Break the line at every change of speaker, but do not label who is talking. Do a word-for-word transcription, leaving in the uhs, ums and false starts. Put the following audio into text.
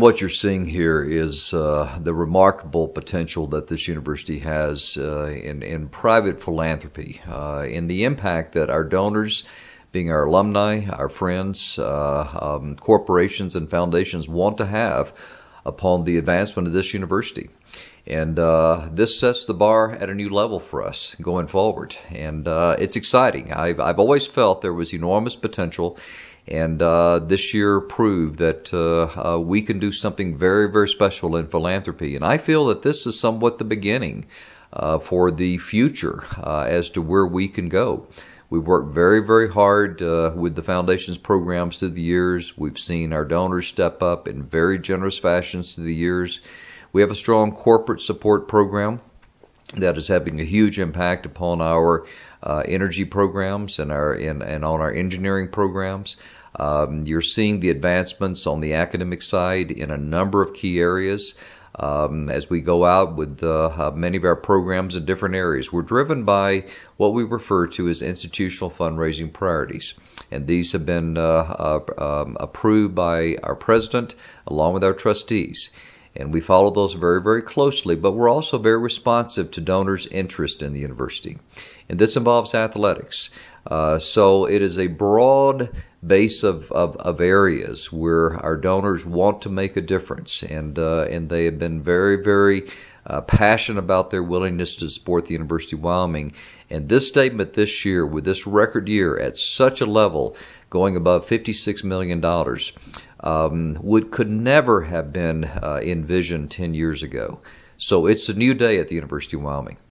What you're seeing here is uh, the remarkable potential that this university has uh, in, in private philanthropy, uh, in the impact that our donors, being our alumni, our friends, uh, um, corporations and foundations want to have upon the advancement of this university. And uh, this sets the bar at a new level for us going forward. And uh, it's exciting. I've, I've always felt there was enormous potential. And uh, this year proved that uh, uh, we can do something very, very special in philanthropy. And I feel that this is somewhat the beginning uh, for the future uh, as to where we can go. We've worked very, very hard uh, with the Foundation's programs through the years. We've seen our donors step up in very generous fashions through the years. We have a strong corporate support program that is having a huge impact upon our uh, energy programs and our and, and on our engineering programs. Um, you're seeing the advancements on the academic side in a number of key areas. Um, as we go out with uh, uh, many of our programs in different areas, we're driven by what we refer to as institutional fundraising priorities. And these have been uh, uh, um, approved by our president along with our trustees. And we follow those very, very closely, but we're also very responsive to donors' interest in the university. And this involves athletics. Uh, so it is a broad base of, of, of areas where our donors want to make a difference. And, uh, and they have been very, very uh, passionate about their willingness to support the University of Wyoming. And this statement this year, with this record year at such a level, going above fifty-six million dollars, um, would could never have been uh, envisioned ten years ago. So it's a new day at the University of Wyoming.